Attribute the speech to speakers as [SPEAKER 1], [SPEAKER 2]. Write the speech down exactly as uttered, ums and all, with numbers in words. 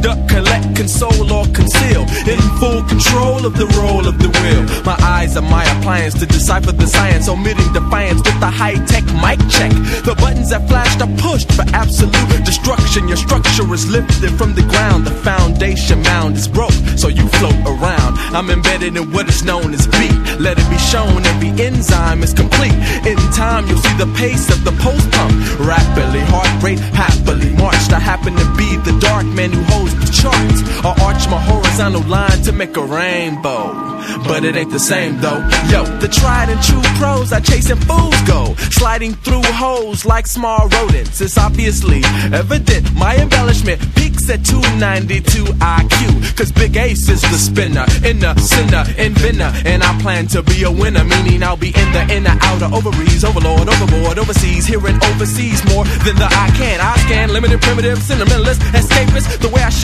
[SPEAKER 1] duck, collect, console, or conceal. In full control of the role of the wheel. My eyes are my appliance to decipher the science, omitting defiance with the high-tech mic check. The buttons that flashed are pushed for absolute destruction. Your structure is lifted from the ground. The foundation mound is broke, so you float around. I'm embedded in what is known as beat. Let it be shown every enzyme is complete. In time you'll see the pace of the pulse pump. Rapidly, heart rate happily marched. I happen to be the dark man who holds the charts. I arch my horizontal line to make a rainbow, but it ain't the same though. Yo, the tried and true pros are chasing fools go, sliding through holes like small rodents. It's obviously evident my embellishment peaks at two ninety-two I Q, cause Big Ace is the spinner, inner sinner, inventor, and I plan to be a winner, meaning I'll be in the inner, outer, ovaries, overlord, overboard, overseas, here and overseas, more than the I can. I scan limited, primitive, sentimentalist, escapist, the way I shake